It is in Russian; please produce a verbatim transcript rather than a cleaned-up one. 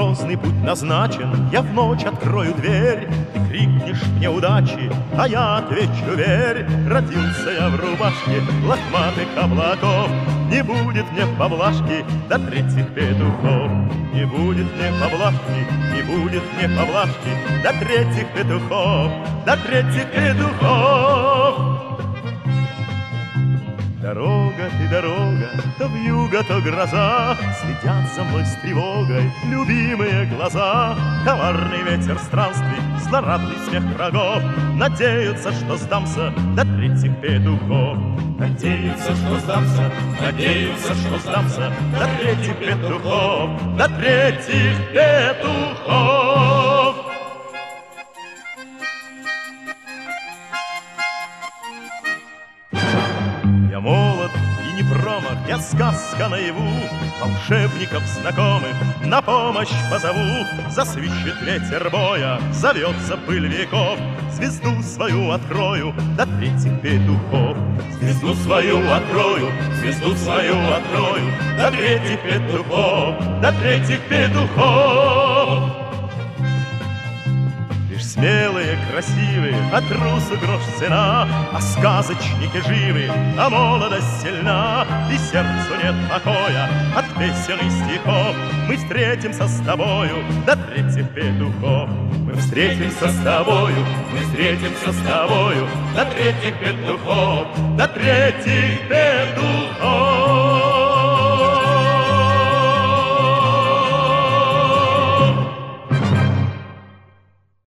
грозный путь назначен, я в ночь открою дверь. Ты крикнешь мне удачи, а я отвечу: верь. Родился я в рубашке лохматых облаков, не будет мне поблажки до третьих петухов. Не будет мне поблажки, не будет мне поблажки до третьих петухов, до третьих петухов. Дорога ты, дорога, то вьюга, то гроза, следят за мной с тревогой любимые глаза. Коварный ветер странствий, злорадный смех врагов надеются, что сдамся до третьих петухов. Надеются, что сдамся, надеются, что сдамся до третьих петухов, до третьих петухов. Я молод и не промах, я сказка наяву, волшебников знакомых на помощь позову. Засвищет ветер боя, зовется пыль веков, звезду свою открою до третьих петухов. Звезду свою открою, звезду свою открою до третьих петухов, до третьих петухов. Смелые, красивые, а трусу грош цена, а сказочники живы, а молодость сильна, и сердцу нет покоя от песен и стихов. Мы встретимся с тобою до третьих петухов. Мы встретимся с тобою, мы встретимся с тобою до третьих петухов, до третьих петухов.